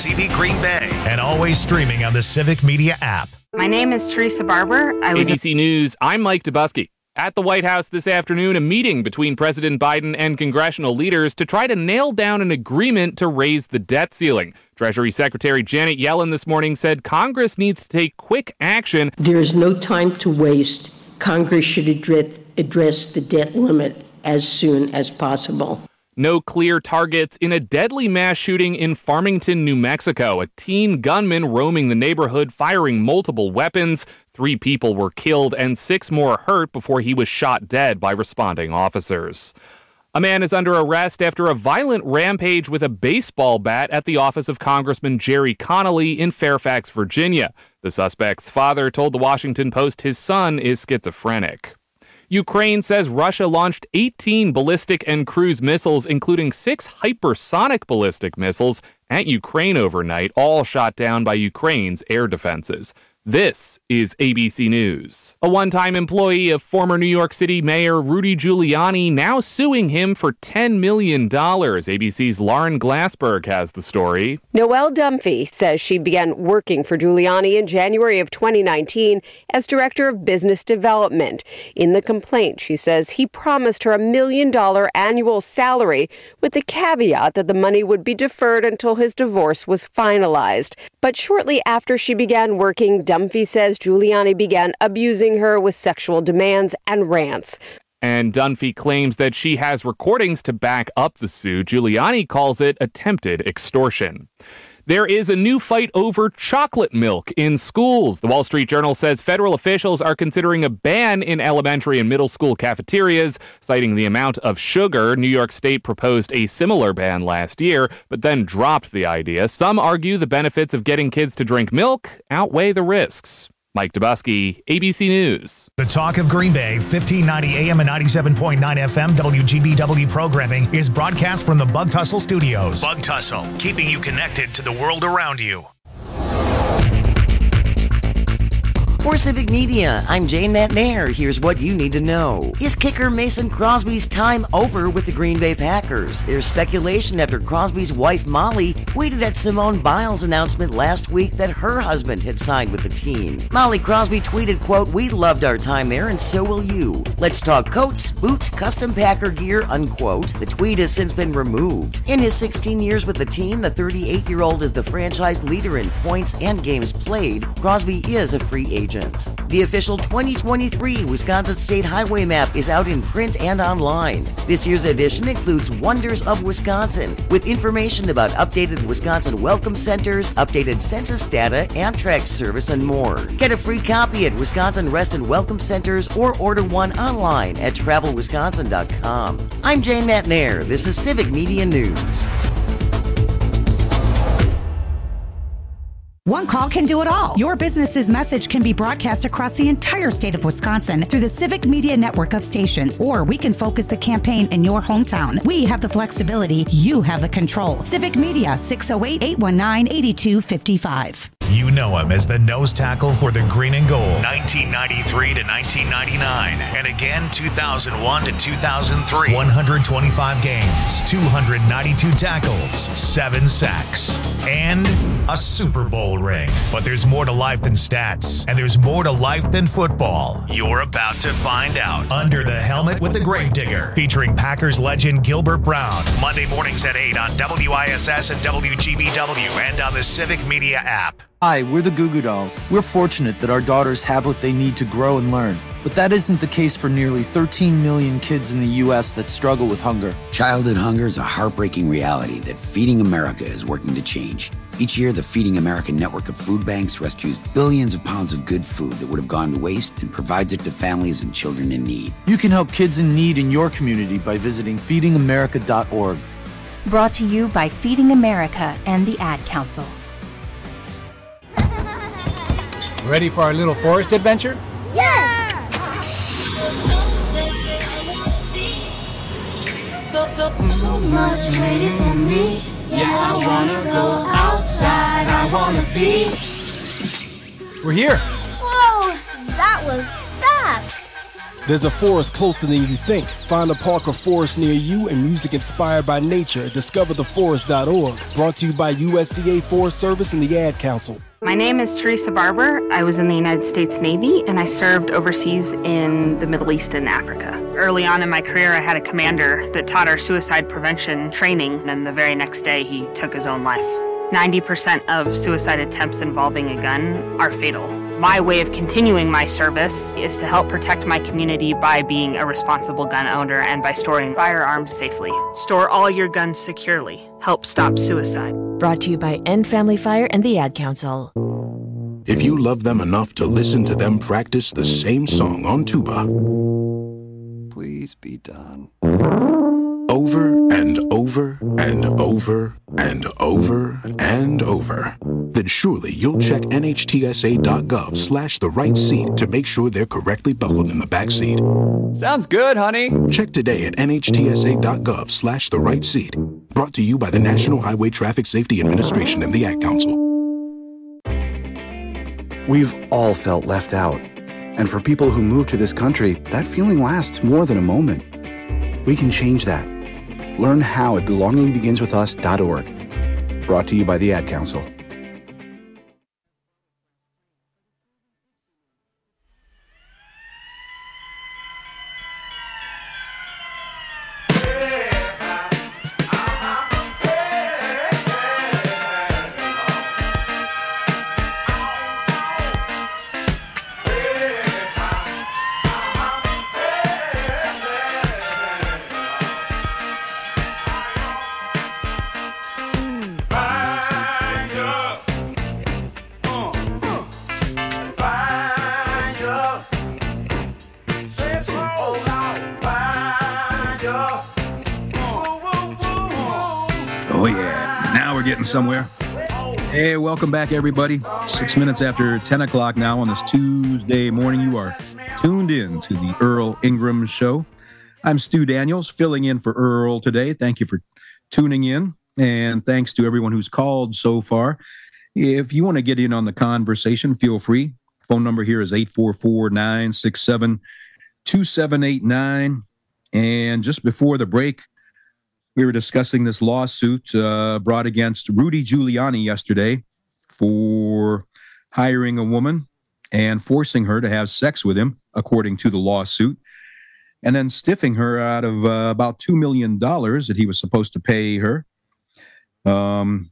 WCB Green Bay, and always streaming on the Civic Media app. My name is Teresa Barber. ABC News, I'm Mike Dubusky. At the White House this afternoon, a meeting between President Biden and congressional leaders to try to nail down an agreement to raise the debt ceiling. Treasury Secretary Janet Yellen this morning said Congress needs to take quick action. There is no time to waste. Congress should address the debt limit as soon as possible. No clear targets in a deadly mass shooting in Farmington, New Mexico. A teen gunman roaming the neighborhood firing multiple weapons. 3 people were killed and 6 more hurt before he was shot dead by responding officers. A man is under arrest after a violent rampage with a baseball bat at the office of Congressman Jerry Connolly in Fairfax, Virginia. The suspect's father told the Washington Post his son is schizophrenic. Ukraine says Russia launched 18 ballistic and cruise missiles, including 6 hypersonic ballistic missiles, at Ukraine overnight, all shot down by Ukraine's air defenses. This is ABC News. A one-time employee of former New York City Mayor Rudy Giuliani now suing him for $10 million. ABC's Lauren Glassberg has the story. Noelle Dunphy says she began working for Giuliani in January of 2019 as director of business development. In the complaint, she says he promised her $1 million annual salary with the caveat that the money would be deferred until his divorce was finalized. But shortly after she began working, Dunphy says Giuliani began abusing her with sexual demands and rants. And Dunphy claims that she has recordings to back up the suit. Giuliani calls it attempted extortion. There is a new fight over chocolate milk in schools. The Wall Street Journal says federal officials are considering a ban in elementary and middle school cafeterias, citing the amount of sugar. New York State proposed a similar ban last year, but then dropped the idea. Some argue the benefits of getting kids to drink milk outweigh the risks. Mike Dubusky, ABC News. The Talk of Green Bay, 1590 AM and 97.9 FM WGBW programming is broadcast from the Bug Tussle Studios. Bug Tussle, keeping you connected to the world around you. For Civic Media, I'm Jane McNair. Here's what you need to know. Is kicker Mason Crosby's time over with the Green Bay Packers? There's speculation after Crosby's wife Molly tweeted at Simone Biles' announcement last week that her husband had signed with the team. Molly Crosby tweeted, quote, "We loved our time there and so will you. Let's talk coats, boots, custom Packer gear," unquote. The tweet has since been removed. In his 16 years with the team, the 38-year-old is the franchise leader in points and games played. Crosby is a free agent. The official 2023 Wisconsin State Highway Map is out in print and online. This year's edition includes Wonders of Wisconsin, with information about updated Wisconsin welcome centers, updated census data, Amtrak service, and more. Get a free copy at Wisconsin Rest and Welcome Centers or order one online at travelwisconsin.com. I'm Jane McNair. This is Civic Media News. One call can do it all. Your business's message can be broadcast across the entire state of Wisconsin through the Civic Media network of stations, or we can focus the campaign in your hometown. We have the flexibility. You have the control. Civic Media, 608-819-8255. You know him as the nose tackle for the Green and Gold, 1993 to 1999, and again 2001 to 2003. 125 games, 292 tackles, 7 sacks, and a Super Bowl ring. But there's more to life than stats, and there's more to life than football. You're about to find out. Under the Helmet with the Gravedigger, featuring Packers legend Gilbert Brown. Monday mornings at 8 on WISS and WGBW and on the Civic Media app. Hi, we're the Goo Goo Dolls. We're fortunate that our daughters have what they need to grow and learn. But that isn't the case for nearly 13 million kids in the U.S. that struggle with hunger. Childhood hunger is a heartbreaking reality that Feeding America is working to change. Each year, the Feeding America network of food banks rescues billions of pounds of good food that would have gone to waste and provides it to families and children in need. You can help kids in need in your community by visiting feedingamerica.org. Brought to you by Feeding America and the Ad Council. Ready for our little forest adventure? Yes! So much waiting for me. Yeah, I wanna go outside. I wanna be. We're here. Whoa, that was fast. There's a forest closer than you think. Find a park or forest near you and music inspired by nature at discovertheforest.org. Brought to you by USDA Forest Service and the Ad Council. My name is Teresa Barber. I was in the United States Navy, and I served overseas in the Middle East and Africa. Early on in my career, I had a commander that taught our suicide prevention training, and the very next day, he took his own life. 90% of suicide attempts involving a gun are fatal. My way of continuing my service is to help protect my community by being a responsible gun owner and by storing firearms safely. Store all your guns securely. Help stop suicide. Brought to you by End Family Fire and the Ad Council. If you love them enough to listen to them practice the same song on tuba, please be done. Over and over and over and over and over, then surely you'll check NHTSA.gov/the right seat to make sure they're correctly buckled in the back seat. Sounds good, honey. Check today at NHTSA.gov/the right seat. Brought to you by the National Highway Traffic Safety Administration and the Ad Council. We've all felt left out. And for people who move to this country, that feeling lasts more than a moment. We can change that. Learn how at belongingbeginswithus.org. Brought to you by the Ad Council. Somewhere. Hey, welcome back, everybody. 6 minutes after 10 o'clock now on this Tuesday morning. You are tuned in to the Earl Ingram Show. I'm Stu Daniels, filling in for Earl today. Thank you for tuning in, and thanks to everyone who's called so far. If you want to get in on the conversation, feel free. Phone number here is 844-967-2789. And just before the break, we were discussing this lawsuit brought against Rudy Giuliani yesterday for hiring a woman and forcing her to have sex with him, according to the lawsuit, and then stiffing her out of about $2 million that he was supposed to pay her. I'm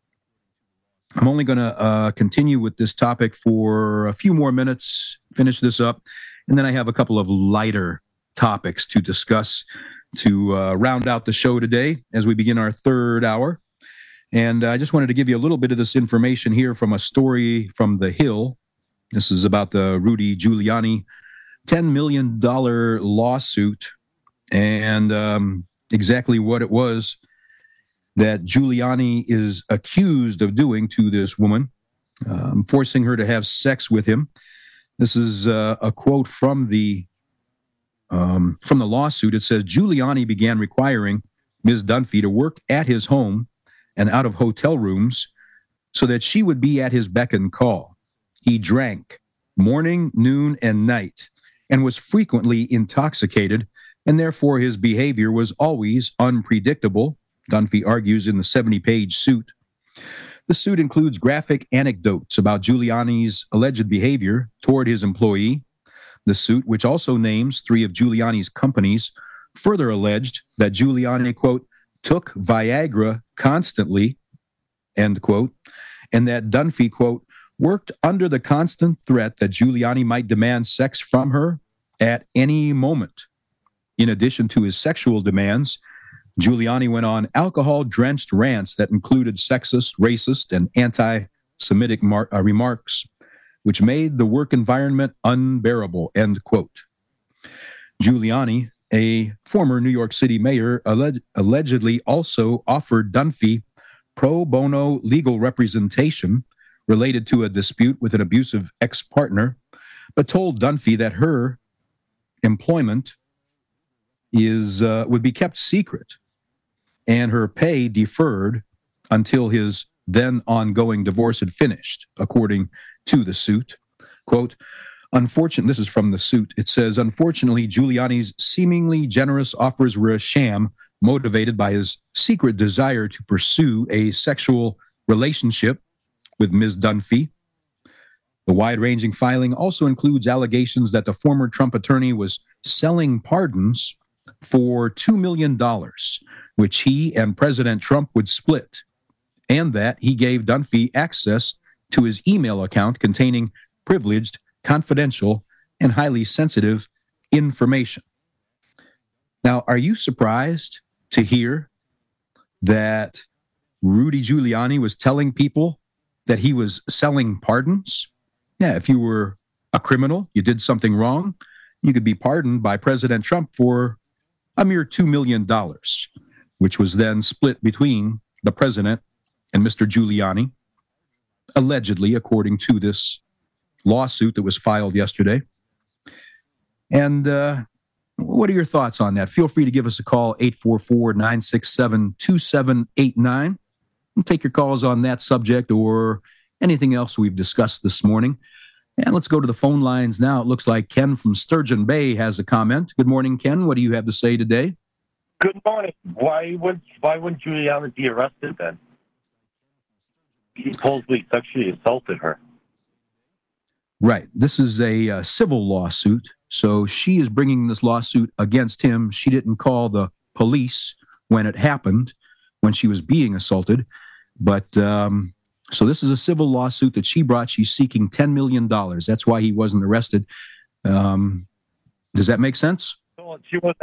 only going to continue with this topic for a few more minutes, finish this up, and then I have a couple of lighter topics to discuss to round out the show today as we begin our third hour. And I just wanted to give you a little bit of this information here from a story from The Hill. This is about the Rudy Giuliani $10 million lawsuit and exactly what it was that Giuliani is accused of doing to this woman, forcing her to have sex with him. This is a quote from the lawsuit. It says, Giuliani began requiring Ms. Dunphy to work at his home and out of hotel rooms so that she would be at his beck and call. He drank morning, noon, and night and was frequently intoxicated, and therefore his behavior was always unpredictable, Dunphy argues in the 70-page suit. The suit includes graphic anecdotes about Giuliani's alleged behavior toward his employee. The suit, which also names 3 of Giuliani's companies, further alleged that Giuliani, quote, took Viagra constantly, end quote, and that Dunphy, quote, worked under the constant threat that Giuliani might demand sex from her at any moment. In addition to his sexual demands, Giuliani went on alcohol-drenched rants that included sexist, racist, and anti-Semitic remarks, which made the work environment unbearable, end quote. Giuliani, a former New York City mayor, allegedly also offered Dunphy pro bono legal representation related to a dispute with an abusive ex-partner, but told Dunphy that her employment would be kept secret and her pay deferred until his then ongoing divorce had finished, according to the suit. Quote, This is from the suit. It says, unfortunately, Giuliani's seemingly generous offers were a sham, motivated by his secret desire to pursue a sexual relationship with Ms. Dunphy. The wide-ranging filing also includes allegations that the former Trump attorney was selling pardons for $2 million, which he and President Trump would split, and that he gave Dunphy access to his email account containing privileged, confidential, and highly sensitive information. Now, are you surprised to hear that Rudy Giuliani was telling people that he was selling pardons? Yeah, if you were a criminal, you did something wrong, you could be pardoned by President Trump for a mere $2 million, which was then split between the president and Mr. Giuliani, allegedly, according to this lawsuit that was filed yesterday. And what are your thoughts on that? Feel free to give us a call, 844-967-2789. We'll take your calls on that subject or anything else we've discussed this morning. And let's go to the phone lines now. It looks like Ken from Sturgeon Bay has a comment. Good morning, Ken. What do you have to say today? Good morning. Why wouldn't Giuliani be arrested then? He supposedly sexually assaulted her. Right. This is a civil lawsuit. So she is bringing this lawsuit against him. She didn't call the police when it happened, when she was being assaulted. But so this is a civil lawsuit that she brought. She's seeking $10 million. That's why he wasn't arrested. Does that make sense? No,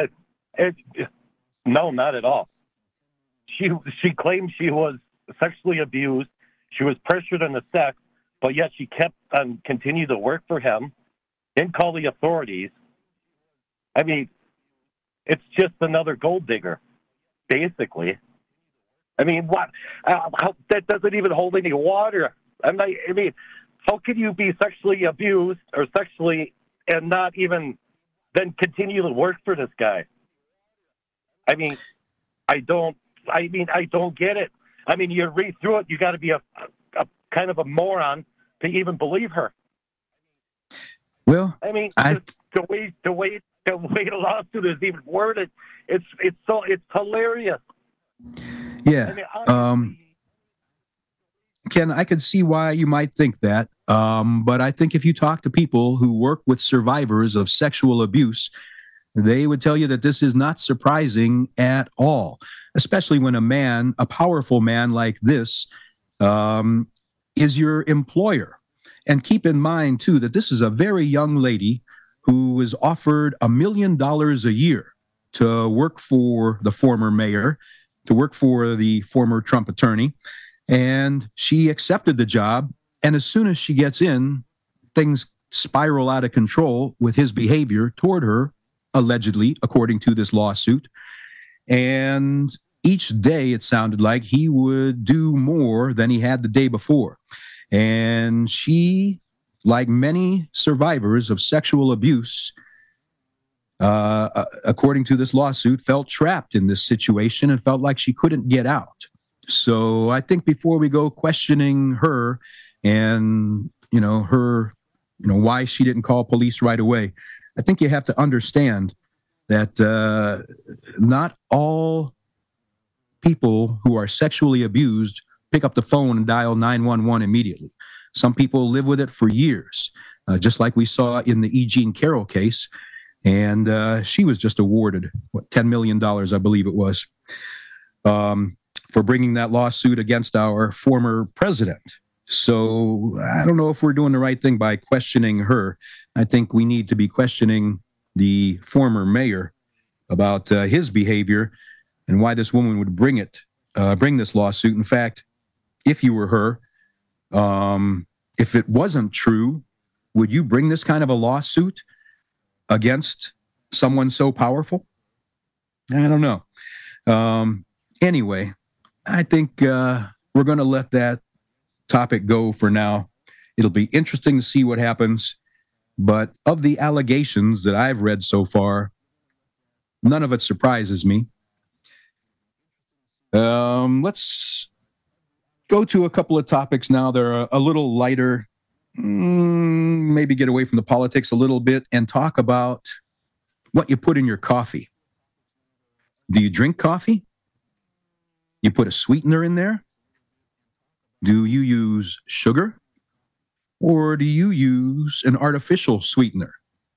not at all. She claimed she was sexually abused. She was pressured into sex, but yet she kept on continued to work for him, didn't call the authorities. I mean, it's just another gold digger, basically. I mean, what? That doesn't even hold any water. I mean, how can you be sexually abused or sexually and not even then continue to work for this guy? I mean, I don't get it. I mean, you read through it, you got to be a kind of a moron to even believe her. Well, I mean, the way the lawsuit is even worded, it's hilarious. Yeah. I mean, Ken, I could see why you might think that. But I think if you talk to people who work with survivors of sexual abuse, they would tell you that this is not surprising at all, especially when a powerful man like this, is your employer. And keep in mind, too, that this is a very young lady who was offered $1 million a year to work for the former mayor, to work for the former Trump attorney. And she accepted the job. And as soon as she gets in, things spiral out of control with his behavior toward her, allegedly, according to this lawsuit. And each day, it sounded like he would do more than he had the day before. And she, like many survivors of sexual abuse, according to this lawsuit, felt trapped in this situation and felt like she couldn't get out. So I think before we go questioning her and, why she didn't call police right away, I think you have to understand that not all people who are sexually abused pick up the phone and dial 911 immediately. Some people live with it for years, just like we saw in the E. Jean Carroll case. And she was just awarded, $10 million, I believe it was, for bringing that lawsuit against our former president. So I don't know if we're doing the right thing by questioning her. I think we need to be questioning the former mayor about his behavior and why this woman would bring this lawsuit. In fact, if you were her, if it wasn't true, would you bring this kind of a lawsuit against someone so powerful? I don't know. Anyway, I think we're going to let that topic go for now. It'll be interesting to see what happens. But of the allegations that I've read so far, none of it surprises me. Let's go to a couple of topics now. They're a little lighter. maybe get away from the politics a little bit and talk about what you put in your coffee. Do you drink coffee? You put a sweetener in there? Do you use sugar? Or do you use an artificial sweetener?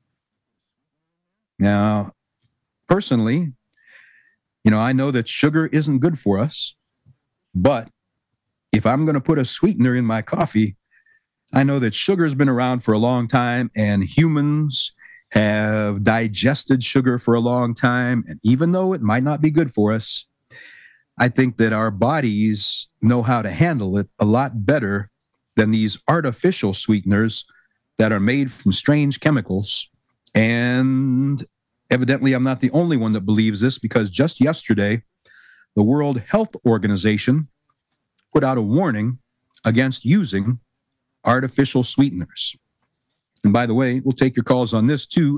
Now, personally, I know that sugar isn't good for us, but if I'm going to put a sweetener in my coffee, I know that sugar has been around for a long time, and humans have digested sugar for a long time. And even though it might not be good for us, I think that our bodies know how to handle it a lot better than these artificial sweeteners that are made from strange chemicals. And evidently, I'm not the only one that believes this, because just yesterday, the World Health Organization put out a warning against using artificial sweeteners. And by the way, we'll take your calls on this too,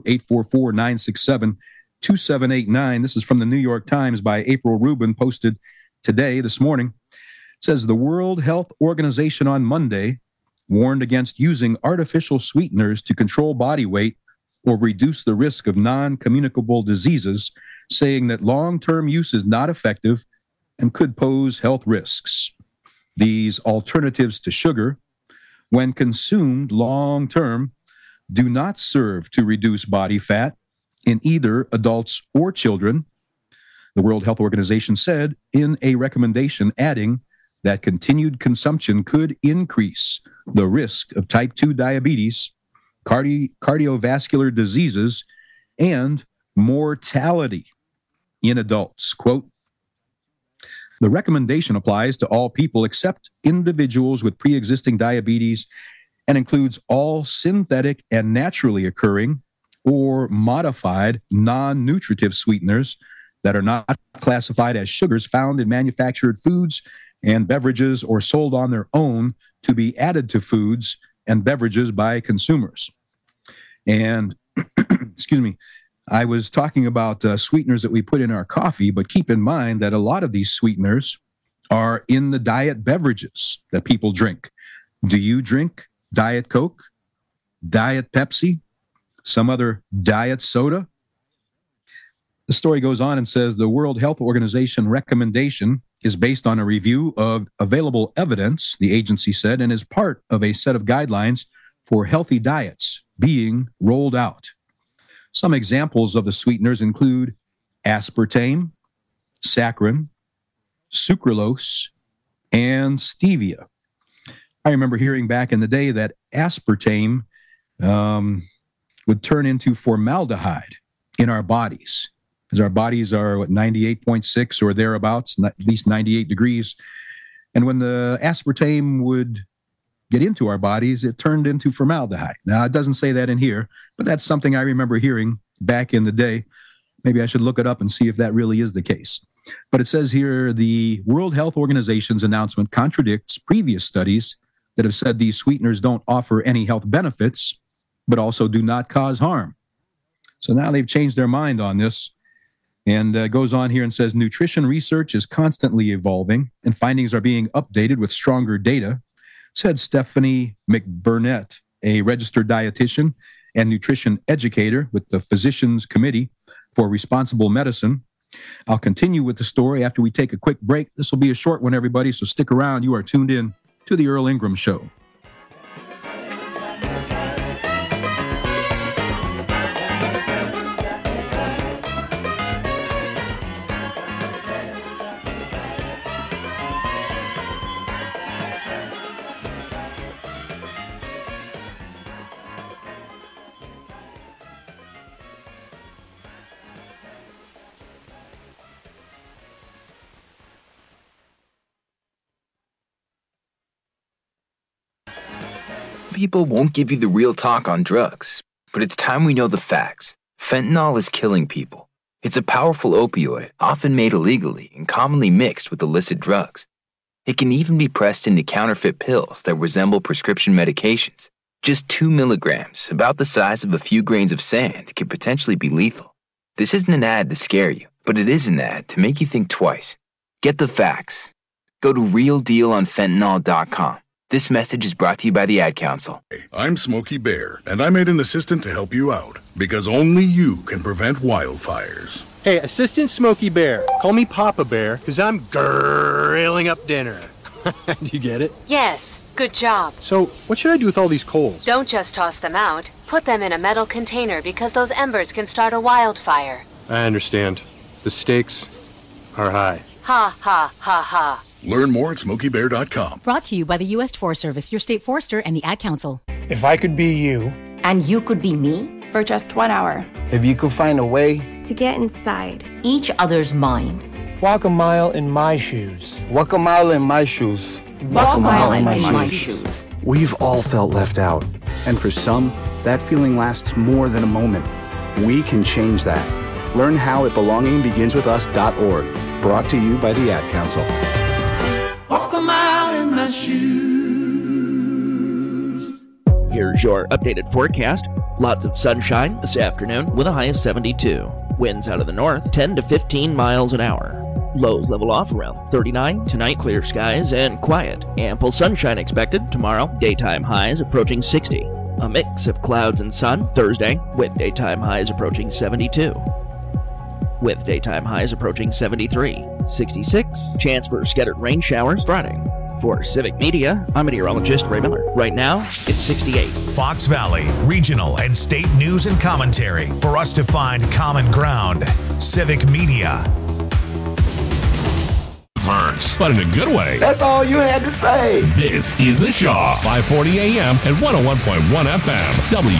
844-967-2789. This is from the New York Times by April Rubin, posted today, this morning. It says the World Health Organization on Monday warned against using artificial sweeteners to control body weight or reduce the risk of non-communicable diseases, saying that long-term use is not effective and could pose health risks. These alternatives to sugar, when consumed long-term, do not serve to reduce body fat in either adults or children, the World Health Organization said in a recommendation, adding that continued consumption could increase the risk of type 2 diabetes, cardiovascular diseases, and mortality in adults. Quote, the recommendation applies to all people except individuals with pre-existing diabetes and includes all synthetic and naturally occurring or modified non-nutritive sweeteners that are not classified as sugars found in manufactured foods and beverages or sold on their own to be added to foods and beverages by consumers. And, excuse me, I was talking about sweeteners that we put in our coffee, but keep in mind that a lot of these sweeteners are in the diet beverages that people drink. Do you drink Diet Coke, Diet Pepsi, some other diet soda? The story goes on and says the World Health Organization recommendation is based on a review of available evidence, the agency said, and is part of a set of guidelines for healthy diets being rolled out. Some examples of the sweeteners include aspartame, saccharin, sucralose, and stevia. I remember hearing back in the day that aspartame would turn into formaldehyde in our bodies, because our bodies are 98.6 or thereabouts, at least 98 degrees. And when the aspartame would get into our bodies, it turned into formaldehyde. Now, it doesn't say that in here, but that's something I remember hearing back in the day. Maybe I should look it up and see if that really is the case. But it says here, the World Health Organization's announcement contradicts previous studies that have said these sweeteners don't offer any health benefits, but also do not cause harm. So now they've changed their mind on this, and goes on here and says nutrition research is constantly evolving and findings are being updated with stronger data, said Stephanie McBurnett, a registered dietitian and nutrition educator with the Physicians Committee for Responsible Medicine. I'll continue with the story after we take a quick break. This will be a short one, everybody, so stick around. You are tuned in to The Earl Ingram Show. People won't give you the real talk on drugs, but it's time we know the facts. Fentanyl is killing people. It's a powerful opioid, often made illegally and commonly mixed with illicit drugs. It can even be pressed into counterfeit pills that resemble prescription medications. Just 2 milligrams, about the size of a few grains of sand, can potentially be lethal. This isn't an ad to scare you, but it is an ad to make you think twice. Get the facts. Go to realdealonfentanyl.com. This message is brought to you by the Ad Council. I'm Smokey Bear, and I made an assistant to help you out, because only you can prevent wildfires. Hey, Assistant Smokey Bear, call me Papa Bear, because I'm grilling up dinner. Do you get it? Yes, good job. So, what should I do with all these coals? Don't just toss them out. Put them in a metal container because those embers can start a wildfire. I understand. The stakes are high. Ha, ha, ha, ha. Learn more at SmokeyBear.com. Brought to you by the U.S. Forest Service, your state forester, and the Ad Council. If I could be you. And you could be me. For just 1 hour. If you could find a way. To get inside. Each other's mind. Walk a mile in my shoes. Walk a mile in my shoes. Walk a mile in my shoes. We've all felt left out. And for some, that feeling lasts more than a moment. We can change that. Learn how at belongingbeginswithus.org. Brought to you by the Ad Council. Walk a mile in my shoes. Here's your updated forecast. Lots of sunshine this afternoon with a high of 72. Winds out of the north, 10 to 15 miles an hour. Lows level off around 39. Tonight, clear skies and quiet. Ample sunshine expected tomorrow. Daytime highs approaching 60. A mix of clouds and sun Thursday, with daytime highs approaching 72. With daytime highs approaching 73. 66. Chance for scattered rain showers Friday. For Civic Media, I'm meteorologist Ray Miller. Right now, it's 68. Fox Valley, regional and state news and commentary for us to find common ground. Civic Media. Hurts, but in a good way. That's all you had to say. This is The Shaw, 540 AM and 101.1 FM,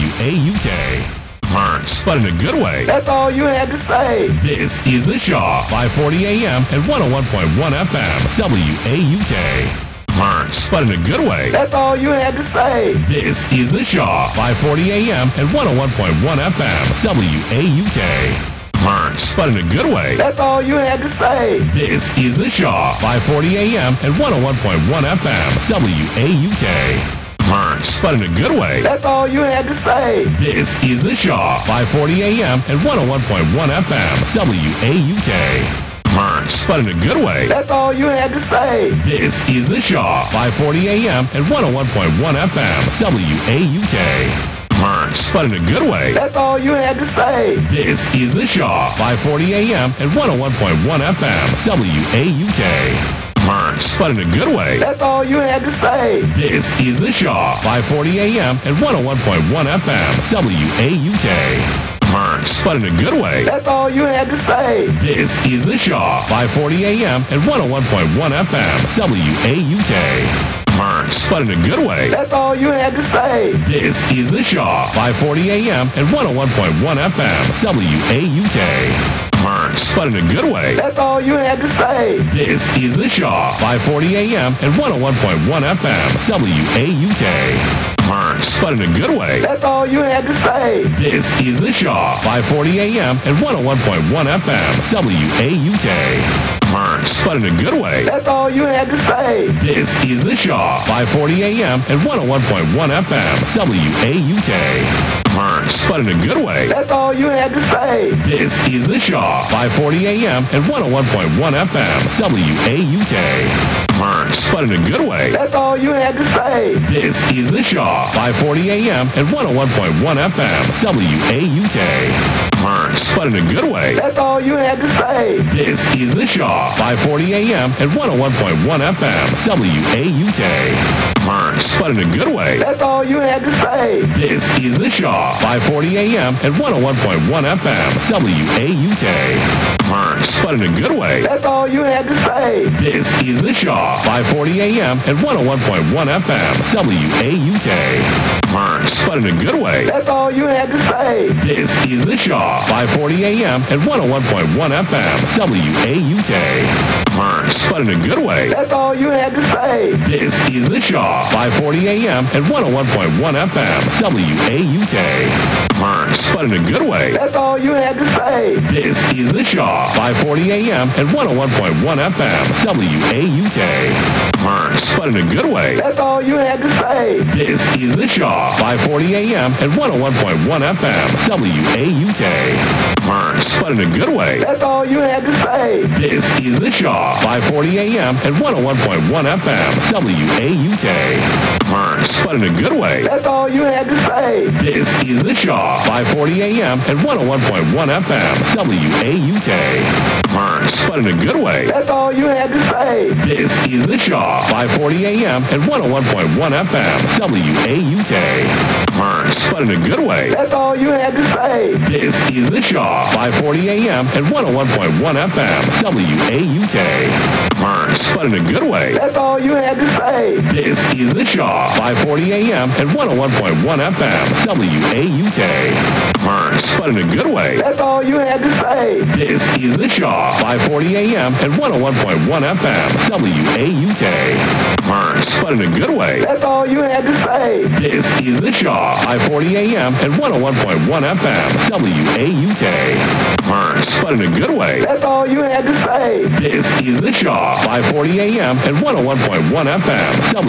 WAUK. Hurts, but in a good way. That's all you had to say. This is The Shaw, 540 AM and 101.1 FM, WAUK. Hurts, but in a good way. That's all you had to say. This is The Shaw, 540 AM and 101.1 FM, WAUK. Hurts, but in a good way. That's all you had to say. This is The Shaw, 540 AM and 101.1 FM, WAUK. Hurts, but in a good way. That's all you had to say. This is The Shaw, 540 AM and 101.1 FM, WAUK. Hurts, but in a good way. That's all you had to say. This is The Shaw, 540 AM and 101.1 FM, WAUK. Hurts, but in a good way. That's all you had to say. This is The Shaw, 540 AM and 101.1 FM, WAUK. Hurts, but in a good way. That's all you had to say. This is The Shaw, 540 AM and 101.1 FM, WAUK. Hurts, but in a good way. That's all you had to say. This is The Shaw, 540 AM and 101.1 FM, WAUK. Hurts, but in a good way. That's all you had to say. This is The Shaw, 540 AM and 101.1 FM, WAUK. Hurts, but in a good way. That's all you had to say. This is The Shaw, 540 AM and 101.1 FM, WAUK. Hurts, but in a good way. That's all you had to say. This is The Shaw, 540 AM and 101.1 FM, WAUK. Hurts, but in a good way. That's all you had to say. This is The Shaw, 540 AM and 101.1 FM, WAUK. Hurts, but in a good way. That's all you had to say. This is The Shaw, 540 AM and 101.1 FM, WAUK. Hurts, but in a good way. That's all you had to say. This is The Shaw, 540 AM and 101.1 FM, WAUK. Hurts, but in a good way. That's all you had to say. This is The Shaw, 540 AM and 101.1 FM, WAUK. Hurts, but in a good way. That's all you had to say. This is The Shaw, 540 AM and 101.1 FM, WAUK. Hurts, but in a good way. That's all you had to say. This is The Shaw, 540 AM and 101.1 FM, WAUK. Hurts, but in a good way. That's all you had to say. This is The Shaw, 540 AM and 101.1 FM, WAUK. Hurts, but in a good way. That's all you had to say. This is The Shaw, 540 AM and 101.1 FM, WAUK. Hurts, but in a good way. That's all you had to say. This is The Shaw, 540 AM and 101.1 FM, WAUK. Burns, but in a good way. That's all you had to say. This is The Shaw, 540 AM and 101.1 FM, WAUK. Burns, but in a good way. That's all you had to say. This is The Shaw, 540 AM and 101.1 FM, WAUK. Burns, but in a good way. That's all you had to say. This is The Shaw, 540 AM and 101.1 FM, WAUK. Burns, but in a good way. That's all you had to say. This is The Shaw, 540 AM and 101.1 FM, WAUK. Burns, but in a good way. That's all you had to say. This is The Shaw, 540 AM and 101.1 FM, WAUK. Burns, but in a good way. That's all you had to say. This is The Shaw, 540 AM and 101.1 FM, WAUK. Burns, but in a good way. That's all you had to say. This is The Shaw, 540 AM and 101.1 FM, WAUK. Burns, but in a good way. That's all you had to say. This is The Shaw, 540 AM and 101.1 FM, WAUK. Burns, but in a good way. That's all you had to say. This is The Shaw, 540 AM and 101.1 FM,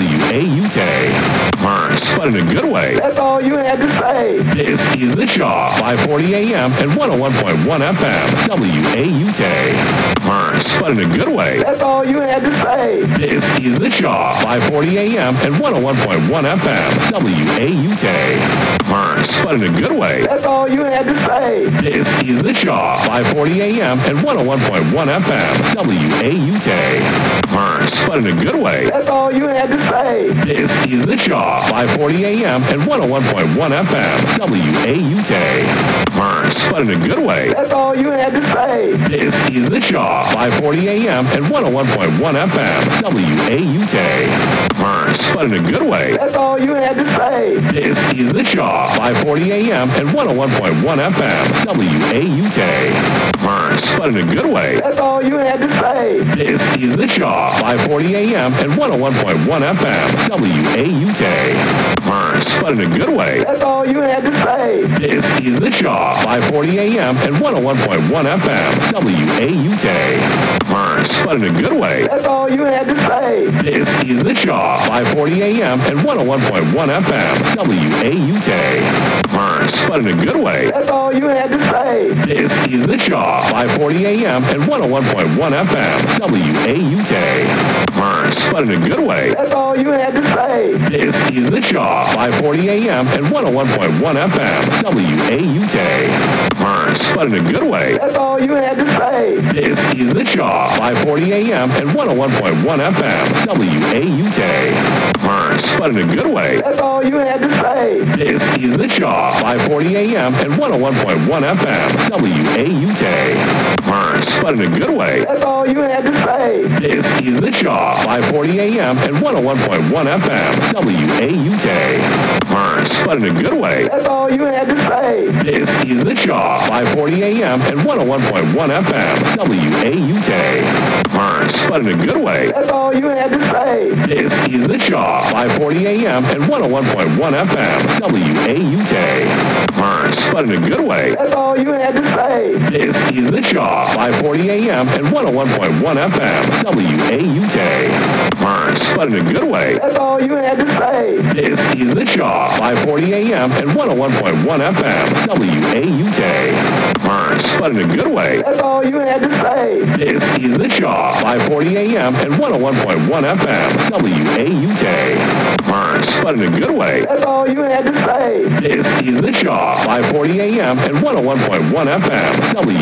WAUK. Burns, but in a good way. That's all you had to say. This is The Shaw, 540 AM and 101.1 FM, WAUK. Burns, but in a good way. That's all you had to say. This is The Shaw, 540 AM and 101.1 FM, WAUK. Burns, but in a good way. That's all you had to say. This is The Shaw, 540 AM and 101.1 FM, WAUK. Burns, but in a good way. That's all you had to say. This is The Shaw, 540 AM and 101.1 FM, WAUK. Burns, but in a good way. That's all you had to say. This is The Shaw, 540 AM and 101.1 FM, WAUK. Burns, but in a good way. That's all you had to say. This is The Shaw, 540 AM and 101.1 FM, WAUK. Burns, but in a good way. That's all you had to say. This is The Shaw, 540 AM and 101.1 FM, WAUK. Burns, but in a good way. That's all you had to say. This is The Shaw, 540 AM and 101.1 FM, WAUK. Burns, but in a good way. That's all you had to say. This is The Shaw, 540 AM and 101.1 FM, WAUK. Burns, but in a good way. That's all you had to say. This is The Shaw, 540 AM and 101.1 FM, WAUK. Burns, but in a good way. That's all you had to say. This is The Shaw, 540 AM and 101.1 FM, WAUK. Burns, but in a good way. That's all you had to say. This is The Shaw, 540 AM and 101.1 FM, WAUK. Burns, but in a good way. That's all you had to say. This is The Shaw, 540 AM and 101.1 FM, WAUK. Burns, but in a good way. That's all you had to say. This is The Shaw, 540 AM and 101.1 FM, WAUK. Burns, but in a good way. That's all you had to say. This is The Shaw, 540 AM and 101.1 FM, WAUK. Burns, but in a good way. That's all you had to say. This is The Shaw, 540 AM and 101.1 FM, WAUK. Burns, but in a good way. That's all you had to say. This is The Shaw, 540 AM and 101.1 FM, WAUK. Burns, but in a good way. That's all you had to say. This is The Shaw, 540 AM and 101.1 FM, WAUK. Burns, but in a good way. That's all you had to say. This is The Shaw, 540 AM and 101.1 FM, WAUK. Burns, but in a good way. That's all you had to say. This is The Shaw, 540 AM and 101.1 FM,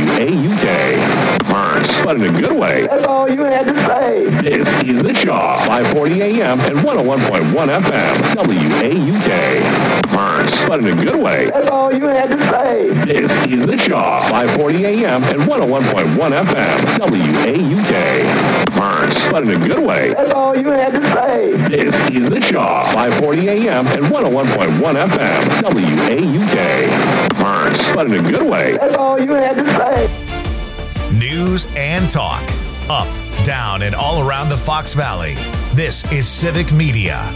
WAUK. Burns, but in a good way. That's all you had to say. This is The Shaw, 540 AM and 101.1 FM, WAUK. Burns, but in a good way. That's all you had to say. This is The Shaw, 540 AM and 101.1 FM, WAUK. Burns, but in a good way. That's all you had to say. This is The Shaw, 540 AM and 101.1 FM, WAUK. Burns, but in a good way. That's all you had to say. News and talk. Up, down, and all around the Fox Valley. This is Civic Media.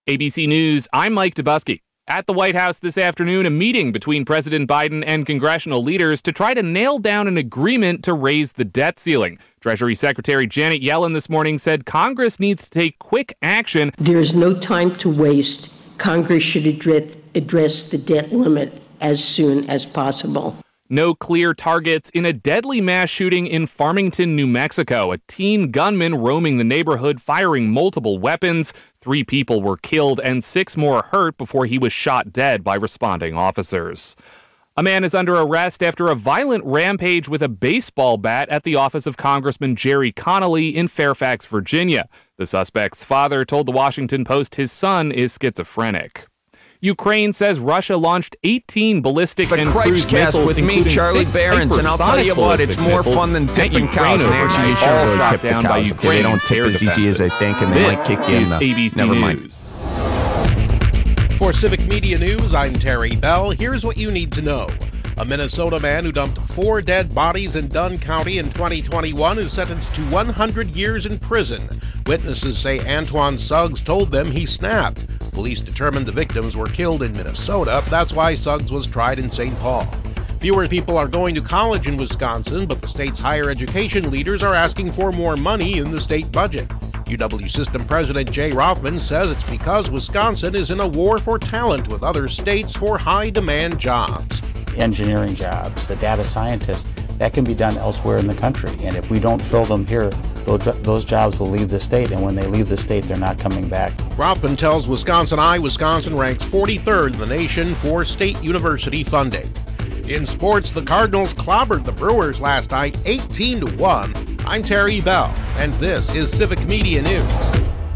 ABC News, I'm Mike Dubusky. At the White House this afternoon, a meeting between President Biden and congressional leaders to try to nail down an agreement to raise the debt ceiling. Treasury Secretary Janet Yellen this morning said Congress needs to take quick action. There's no time to waste. Congress should address the debt limit as soon as possible. No clear targets in a deadly mass shooting in Farmington, New Mexico. A teen gunman roaming the neighborhood firing multiple weapons. 3 people were killed and 6 more hurt before he was shot dead by responding officers. A man is under arrest after a violent rampage with a baseball bat at the office of Congressman Jerry Connolly in Fairfax, Virginia. The suspect's father told the Washington Post his son is schizophrenic. Ukraine says Russia launched 18 ballistic and cruise missiles, with me, Charlie Behrens, and I'll tell you what, it's more fun than tipping cows. Actually, all shot down by Ukraine. They don't tip as easy as they think, and they might kick you in the... ABC Never News. Mind. For Civic Media News, I'm Terry Bell. Here's what you need to know. A Minnesota man who dumped 4 dead bodies in Dunn County in 2021 is sentenced to 100 years in prison. Witnesses say Antoine Suggs told them he snapped. Police determined the victims were killed in Minnesota. That's why Suggs was tried in St. Paul. Fewer people are going to college in Wisconsin, but the state's higher education leaders are asking for more money in the state budget. UW System President Jay Rothman says it's because Wisconsin is in a war for talent with other states for high-demand jobs. Engineering jobs, the data scientist, that can be done elsewhere in the country. And if we don't fill them here, those jobs will leave the state. And when they leave the state, they're not coming back. Rothman tells Wisconsin Eye Wisconsin ranks 43rd in the nation for state university funding. In sports, the Cardinals clobbered the Brewers last night 18-1. I'm Terry Bell, and this is Civic Media News.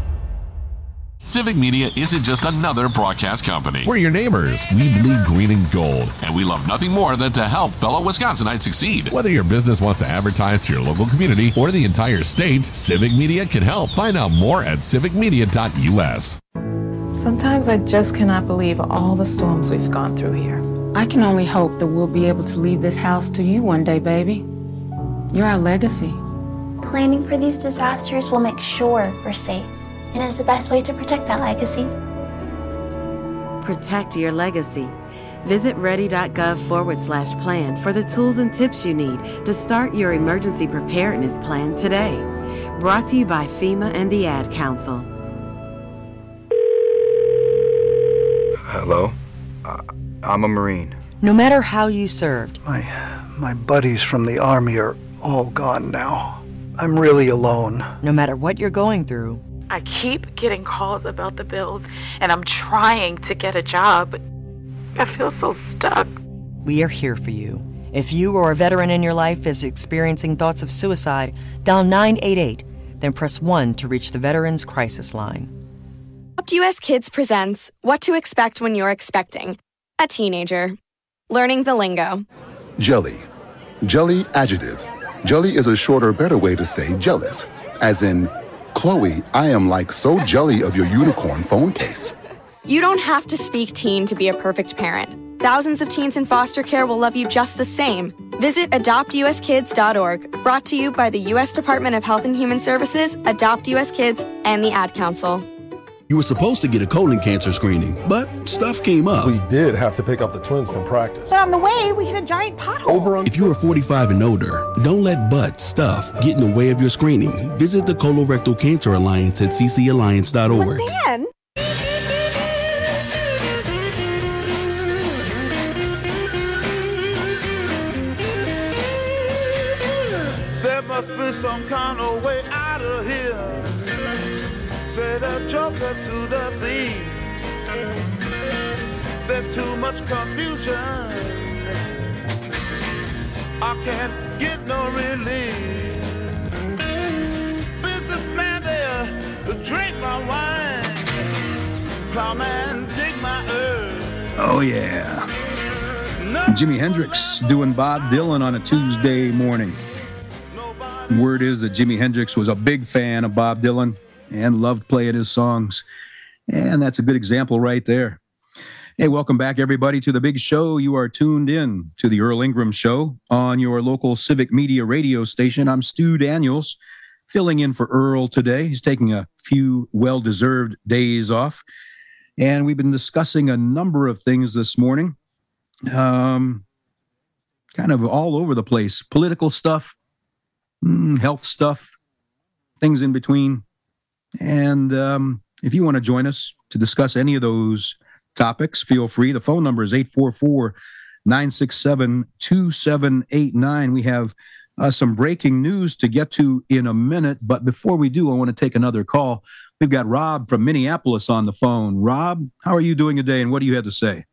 Civic Media isn't just another broadcast company. We're your neighbors. We bleed green and gold, and we love nothing more than to help fellow Wisconsinites succeed. Whether your business wants to advertise to your local community or the entire state, Civic Media can help. Find out more at civicmedia.us. Sometimes I just cannot believe all the storms we've gone through here. I can only hope that we'll be able to leave this house to you one day, baby. You're our legacy. Planning for these disasters will make sure we're safe. And is the best way to protect that legacy. Protect your legacy. Visit ready.gov/plan for the tools and tips you need to start your emergency preparedness plan today. Brought to you by FEMA and the Ad Council. Hello? I'm a Marine. No matter how you served. My buddies from the Army are all gone now. I'm really alone. No matter what you're going through. I keep getting calls about the bills, and I'm trying to get a job, but I feel so stuck. We are here for you. If you or a veteran in your life is experiencing thoughts of suicide, dial 988, then press 1 to reach the Veterans Crisis Line. Adopt US Kids presents What to Expect When You're Expecting a Teenager. Learning the lingo. Jelly. Jelly adjective. Jelly is a shorter, better way to say jealous, as in, Chloe, I am like so jelly of your unicorn phone case. You don't have to speak teen to be a perfect parent. Thousands of teens in foster care will love you just the same. Visit adoptuskids.org, brought to you by the U.S. Department of Health and Human Services, Adopt U.S. Kids, and the Ad Council. You were supposed to get a colon cancer screening, but stuff came up. We did have to pick up the twins from practice. But on the way, we hit a giant pothole. If you are 45 and older, don't let stuff get in the way of your screening. Visit the Colorectal Cancer Alliance at ccalliance.org. But then... There must be some kind of way out of here. Say the joker to the thief. There's too much confusion. I can't get no relief. Businessman there, drink my wine. Plowman, dig my earth. Oh, yeah. Jimi Hendrix doing Bob Dylan on a Tuesday morning. Word is that Jimi Hendrix was a big fan of Bob Dylan and loved playing his songs. And that's a good example right there. Hey, welcome back, everybody, to the big show. You are tuned in to the Earl Ingram Show on your local Civic Media radio station. I'm Stu Daniels, filling in for Earl today. He's taking a few well-deserved days off. And we've been discussing a number of things this morning, kind of all over the place. Political stuff, health stuff, things in between. And if you want to join us to discuss any of those topics, feel free. The phone number is 844-967-2789. We have some breaking news to get to in a minute, but before we do, I want to take another call. We've got Rob from Minneapolis on the phone. Rob, how are you doing today, and what do you have to say?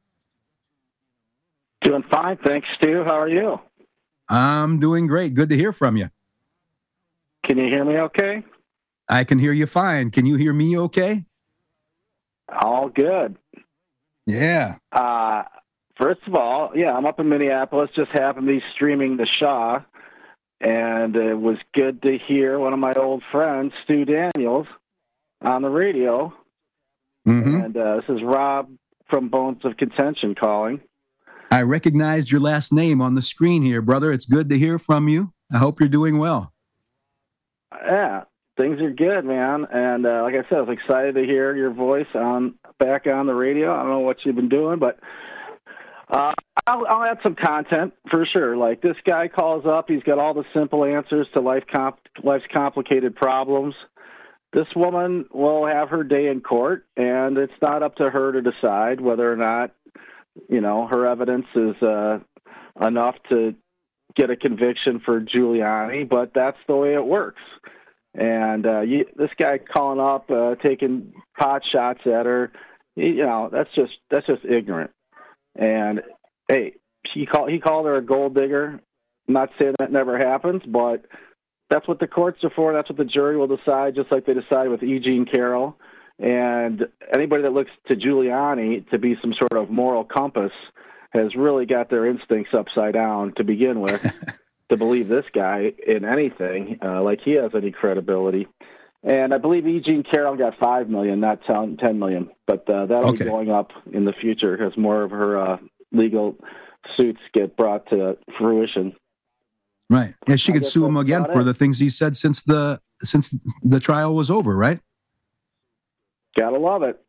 Doing fine, thanks, Stu. How are you? I'm doing great. Good to hear from you. Can you hear me okay? I can hear you fine. Can you hear me okay? All good. Yeah. First of all, I'm up in Minneapolis, just happened to be streaming The Shaw, and it was good to hear one of my old friends, Stu Daniels, on the radio. Mm-hmm. And this is Rob from Bones of Contention calling. I recognized your last name on the screen here, brother. It's good to hear from you. I hope you're doing well. Yeah, things are good, man. And like I said, I was excited to hear your voice back on the radio. I don't know what you've been doing, but I'll add some content for sure. Like, this guy calls up, he's got all the simple answers to life's complicated problems. This woman will have her day in court, and it's not up to her to decide whether or not, her evidence is enough to get a conviction for Giuliani, but that's the way it works. And this guy calling up, taking pot shots at her, that's just ignorant. And hey, he called her a gold digger. I'm not saying that never happens, but that's what the courts are for. That's what the jury will decide, just like they decided with E. Jean Carroll. And anybody that looks to Giuliani to be some sort of moral compass has really got their instincts upside down to begin with, to believe this guy in anything, like he has any credibility. And I believe E. Jean Carroll got $5 million, not $10 million, but that'll be going up in the future as more of her legal suits get brought to fruition. Right. Yeah, she could sue him again for the things he said since the trial was over, right? Gotta love it.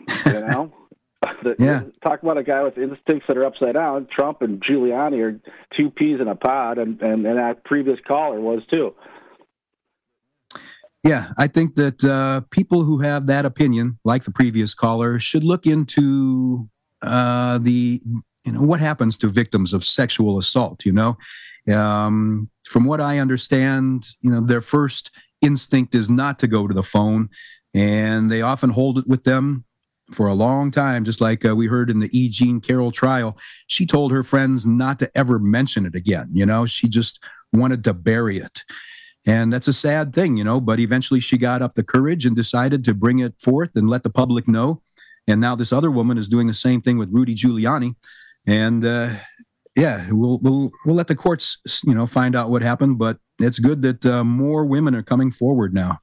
Yeah. Talk about a guy with instincts that are upside down. Trump and Giuliani are two peas in a pod, and that previous caller was too. Yeah, I think that people who have that opinion, like the previous caller, should look into what happens to victims of sexual assault. From what I understand, their first instinct is not to go to the phone, and they often hold it with them for a long time, just like we heard in the E. Jean Carroll trial. She told her friends not to ever mention it again. She just wanted to bury it. And that's a sad thing, but eventually she got up the courage and decided to bring it forth and let the public know. And now this other woman is doing the same thing with Rudy Giuliani. And we'll let the courts, find out what happened, but it's good that more women are coming forward now.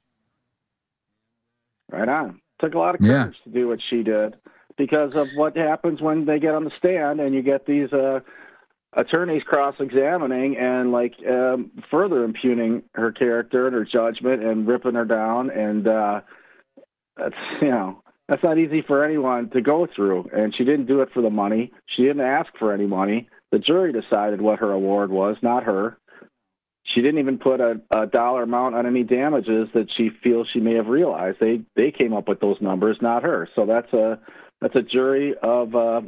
Right on. Took a lot of courage to do what she did, because of what happens when they get on the stand and you get these attorneys cross-examining and further impugning her character and her judgment and ripping her down. And that's not easy for anyone to go through. And she didn't do it for the money. She didn't ask for any money. The jury decided what her award was, not her. She didn't even put a dollar amount on any damages that she feels she may have realized. They came up with those numbers, not her. So that's a jury of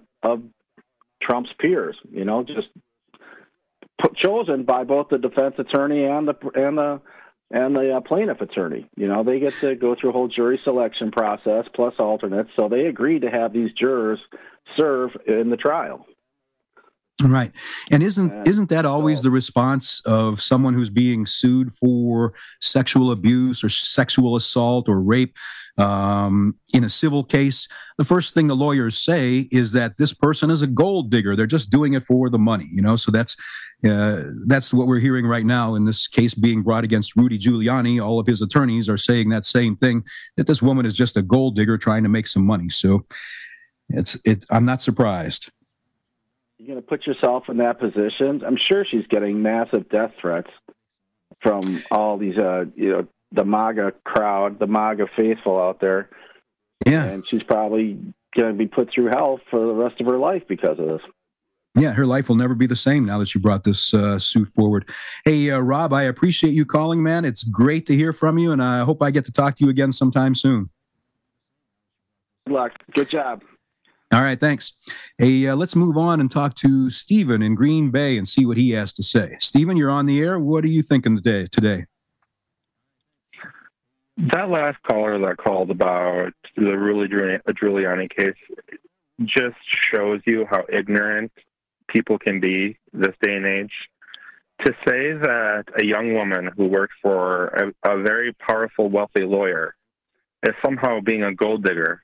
Trump's peers, just chosen by both the defense attorney and the plaintiff attorney. They get to go through a whole jury selection process plus alternates. So they agreed to have these jurors serve in the trial. Right. And isn't that always the response of someone who's being sued for sexual abuse or sexual assault or rape in a civil case? The first thing the lawyers say is that this person is a gold digger. They're just doing it for the money, So that's what we're hearing right now in this case being brought against Rudy Giuliani. All of his attorneys are saying that same thing, that this woman is just a gold digger trying to make some money. So I'm not surprised. You're going to put yourself in that position. I'm sure she's getting massive death threats from all these, the MAGA crowd, the MAGA faithful out there. Yeah. And she's probably going to be put through hell for the rest of her life because of this. Yeah, her life will never be the same now that you brought this suit forward. Hey, Rob, I appreciate you calling, man. It's great to hear from you, and I hope I get to talk to you again sometime soon. Good luck. Good job. All right, thanks. Hey, let's move on and talk to Stephen in Green Bay and see what he has to say. Stephen, you're on the air. What are you thinking today? That last caller that called about the Rudy Giuliani case just shows you how ignorant people can be this day and age. To say that a young woman who worked for a very powerful, wealthy lawyer is somehow being a gold digger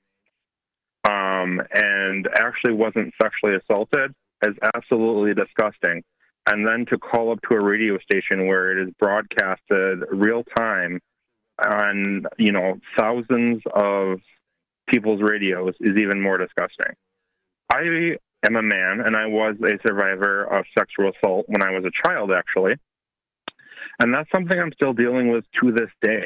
and actually wasn't sexually assaulted is absolutely disgusting. And then to call up to a radio station where it is broadcasted real time on, thousands of people's radios is even more disgusting. I am a man, and I was a survivor of sexual assault when I was a child, actually. And that's something I'm still dealing with to this day.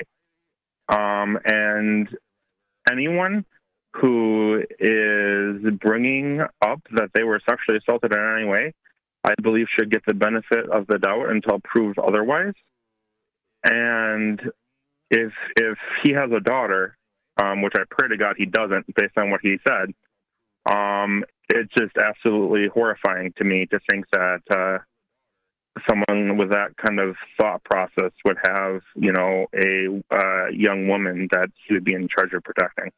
And anyone who is bringing up that they were sexually assaulted in any way, I believe should get the benefit of the doubt until proved otherwise. And if he has a daughter, which I pray to God he doesn't, based on what he said, it's just absolutely horrifying to me to think that someone with that kind of thought process would have, a young woman that he would be in charge of protecting.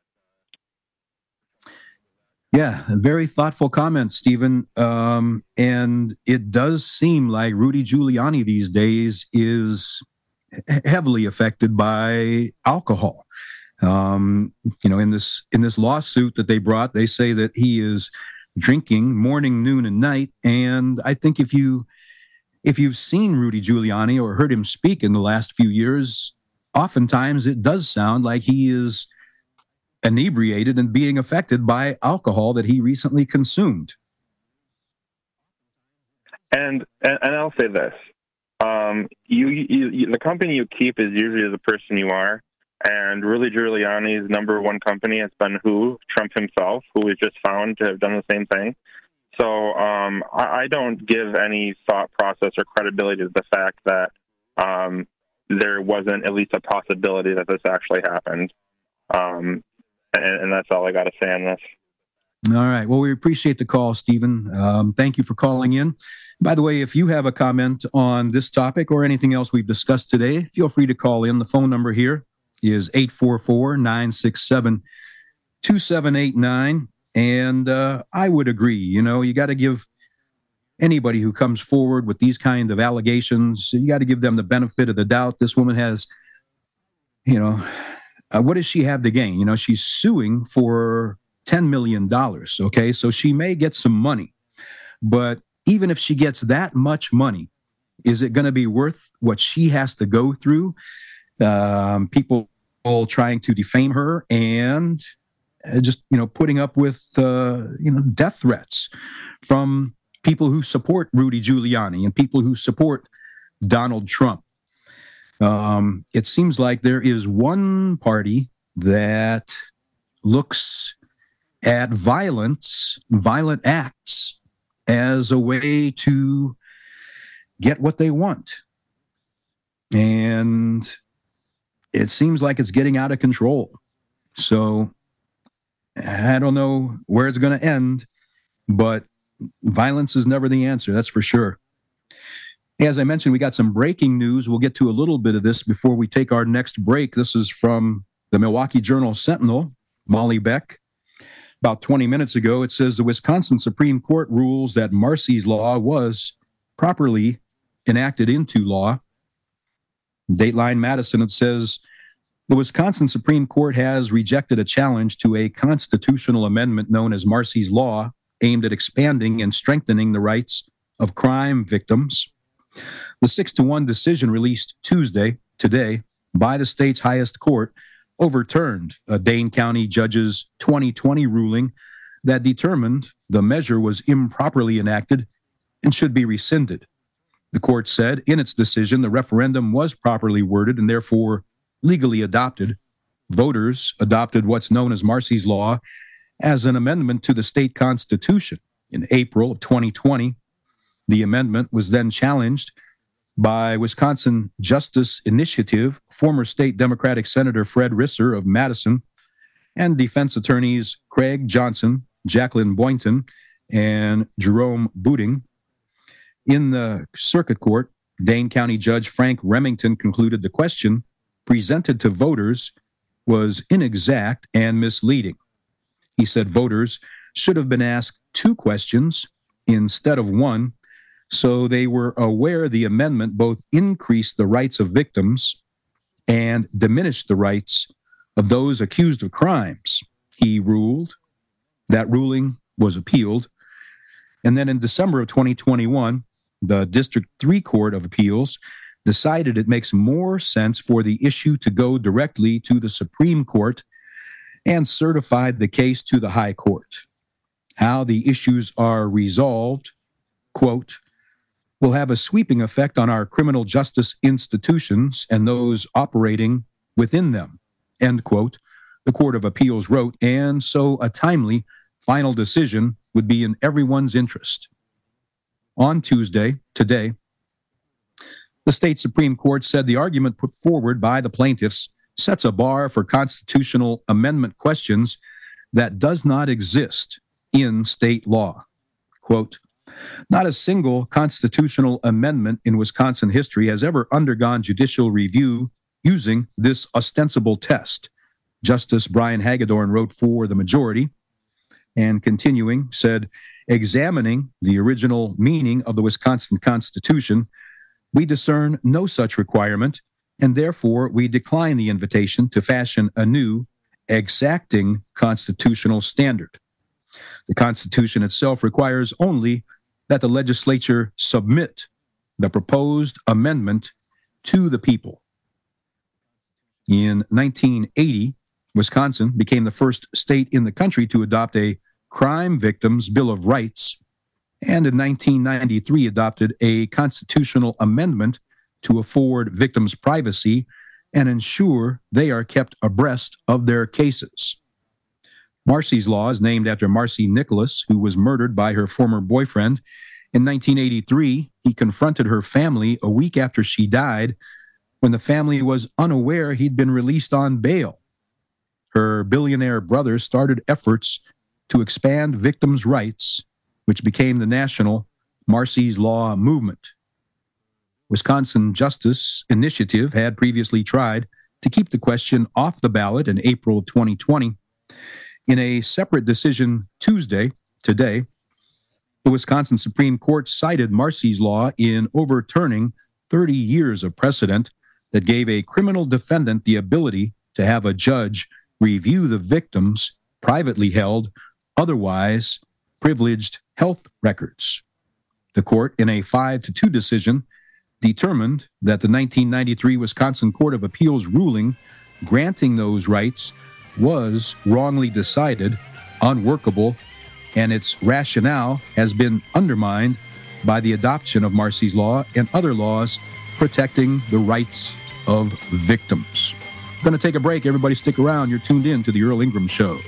Yeah, a very thoughtful comment, Stephen. And it does seem like Rudy Giuliani these days is heavily affected by alcohol. In this lawsuit that they brought, they say that he is drinking morning, noon, and night. And I think if you've seen Rudy Giuliani or heard him speak in the last few years, oftentimes it does sound like he is inebriated and being affected by alcohol that he recently consumed. And I'll say this: the company you keep is usually the person you are. And Rudy Giuliani's number one company has been Trump himself, who was just found to have done the same thing. So I don't give any thought process or credibility to the fact that there wasn't at least a possibility that this actually happened. And that's all I got to say on this. All right. Well, we appreciate the call, Stephen. Thank you for calling in. By the way, if you have a comment on this topic or anything else we've discussed today, feel free to call in. The phone number here is 844-967-2789. And I would agree, you got to give anybody who comes forward with these kind of allegations, you got to give them the benefit of the doubt. This woman has, what does she have to gain? She's suing for $10 million. Okay. So she may get some money, but even if she gets that much money, is it going to be worth what she has to go through? People trying to defame her and just, putting up with, death threats from people who support Rudy Giuliani and people who support Donald Trump. It seems like there is one party that looks at violent acts as a way to get what they want. And it seems like it's getting out of control. So I don't know where it's going to end, but violence is never the answer. That's for sure. As I mentioned, we got some breaking news. We'll get to a little bit of this before we take our next break. This is from the Milwaukee Journal-Sentinel, Molly Beck. About 20 minutes ago, it says the Wisconsin Supreme Court rules that Marsy's Law was properly enacted into law. Dateline Madison, it says the Wisconsin Supreme Court has rejected a challenge to a constitutional amendment known as Marsy's Law, aimed at expanding and strengthening the rights of crime victims. The 6-1 decision released today, by the state's highest court overturned a Dane County judge's 2020 ruling that determined the measure was improperly enacted and should be rescinded. The court said in its decision the referendum was properly worded and therefore legally adopted. Voters adopted what's known as Marsy's Law as an amendment to the state constitution. In April of 2020, the amendment was then challenged by Wisconsin Justice Initiative, former state Democratic Senator Fred Risser of Madison, and defense attorneys Craig Johnson, Jacqueline Boynton, and Jerome Booting. In the circuit court, Dane County Judge Frank Remington concluded the question presented to voters was inexact and misleading. He said voters should have been asked 2 questions instead of 1, so they were aware the amendment both increased the rights of victims and diminished the rights of those accused of crimes. He ruled. That ruling was appealed. And then in December of 2021, the District 3 Court of Appeals decided it makes more sense for the issue to go directly to the Supreme Court and certified the case to the High Court. How the issues are resolved, quote, will have a sweeping effect on our criminal justice institutions and those operating within them, end quote, the Court of Appeals wrote, and so a timely final decision would be in everyone's interest. On Tuesday, today, the state Supreme Court said the argument put forward by the plaintiffs sets a bar for constitutional amendment questions that does not exist in state law. Quote, not a single constitutional amendment in Wisconsin history has ever undergone judicial review using this ostensible test, Justice Brian Hagedorn wrote for the majority, and continuing said, examining the original meaning of the Wisconsin Constitution, we discern no such requirement, and therefore we decline the invitation to fashion a new, exacting constitutional standard. The Constitution itself requires only that the legislature submit the proposed amendment to the people. In 1980, Wisconsin became the first state in the country to adopt a Crime Victims' Bill of Rights, and in 1993 adopted a constitutional amendment to afford victims privacy and ensure they are kept abreast of their cases. Marcy's Law is named after Marcy Nicholas, who was murdered by her former boyfriend. In 1983, he confronted her family a week after she died when the family was unaware he'd been released on bail. Her billionaire brother started efforts to expand victims' rights, which became the national Marcy's Law movement. Wisconsin Justice Initiative had previously tried to keep the question off the ballot in April of 2020. In a separate decision Tuesday, today, the Wisconsin Supreme Court cited Marcy's Law in overturning 30 years of precedent that gave a criminal defendant the ability to have a judge review the victim's privately held, otherwise privileged health records. The court, in a 5-2 decision, determined that the 1993 Wisconsin Court of Appeals ruling granting those rights was wrongly decided, unworkable, and its rationale has been undermined by the adoption of Marcy's Law and other laws protecting the rights of victims. We're going to take a break. Everybody stick around. You're tuned in to The Earl Ingram Show.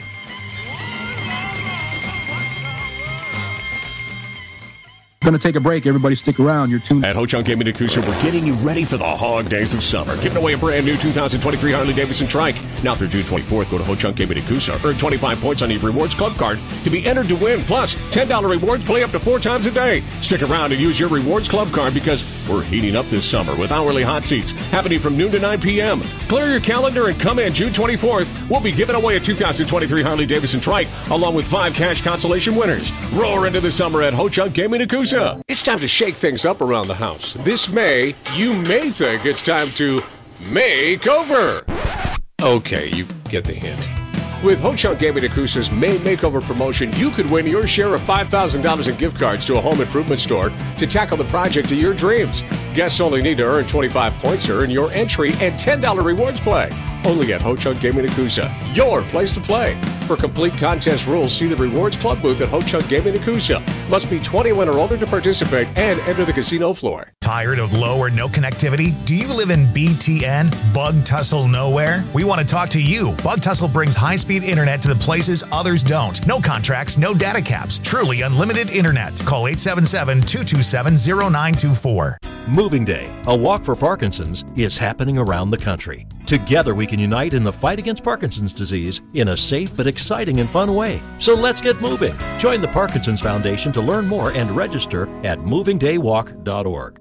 Going to take a break. Everybody stick around. You're tuned at Ho-Chunk Gaming at Coosa. We're getting you ready for the hog days of summer. Giving away a brand new 2023 Harley-Davidson Trike. Now through June 24th, go to Ho-Chunk Gaming at Coosa. Earn 25 points on your Rewards Club card to be entered to win. Plus, $10 rewards play up to 4 times a day. Stick around and use your Rewards Club card because we're heating up this summer with hourly hot seats happening from noon to 9 p.m. Clear your calendar and come in June 24th. We'll be giving away a 2023 Harley-Davidson Trike along with 5 cash consolation winners. Roar into the summer at Ho-Chunk Gaming at Coosa. It's time to shake things up around the house. This May, you may think it's time to make over. Okay, you get the hint. With Ho-Chunk Gaming at Coosa's May Makeover promotion, you could win your share of $5,000 in gift cards to a home improvement store to tackle the project of your dreams. Guests only need to earn 25 points to earn your entry and $10 rewards play. only at Ho-Chunk Gaming Nakusa, your place to play. For complete contest rules, see the Rewards Club booth at Ho-Chunk Gaming Nakusa. Must be 21 or older to participate and enter the casino floor. Tired of low or no connectivity? Do you live in BTN, Bug Tussle Nowhere? We want to talk to you. Bug Tussle brings high-speed internet to the places others don't. No contracts, no data caps. Truly unlimited internet. Call 877-227-0924. Moving Day, a walk for Parkinson's, is happening around the country. Together we can unite in the fight against Parkinson's disease in a safe but exciting and fun way. So let's get moving. Join the Parkinson's Foundation to learn more and register at movingdaywalk.org.